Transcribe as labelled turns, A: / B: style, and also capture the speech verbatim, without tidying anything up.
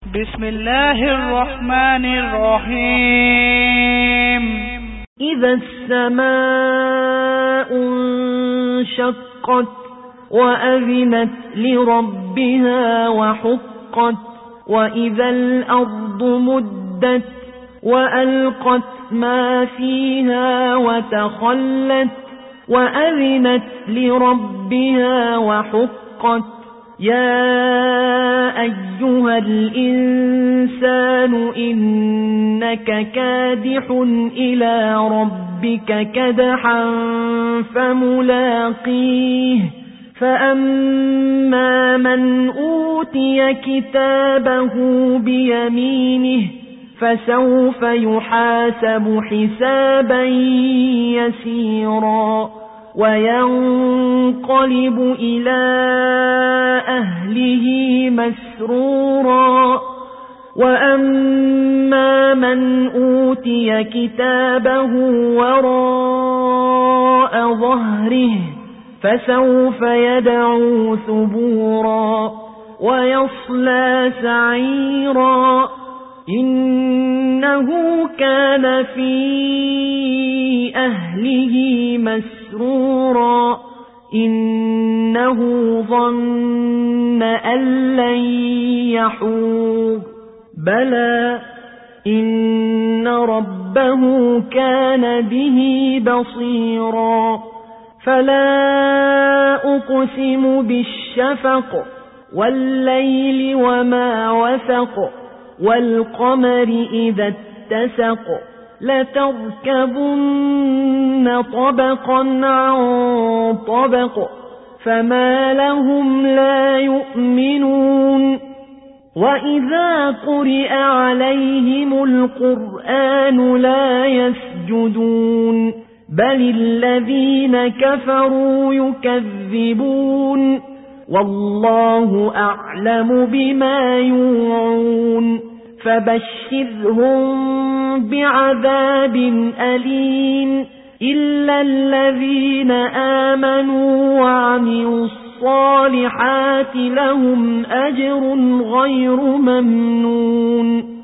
A: بسم الله الرحمن الرحيم.
B: إذا السماء انشقت وأذنت لربها وحقت وإذا الأرض مدت وألقت ما فيها وتخلت وأذنت لربها وحقت يا أيها الإنسان إنك كادح إلى ربك كدحا فملاقيه فأما من أوتي كتابه بيمينه فسوف يحاسب حسابا يسيرا وينقلب إلى أهله مسرورا وأما من أوتي كتابه وراء ظهره فسوف يدعو ثبورا ويصلى سعيرا إنه كان في أهله مسرورا إنه ظن أن لن يحور بلى إن ربه كان به بصيرا فلا أقسم بالشفق والليل وما وسق والقمر إذا اتسق لتركبن طبقا عن طبق فما لهم لا يؤمنون وإذا قرئ عليهم القرآن لا يسجدون بل الذين كفروا يكذبون والله أعلم بما يوعون فبشرهم بعذاب أليم إلا الذين آمنوا وعملوا الصالحات لهم أجر غير ممنون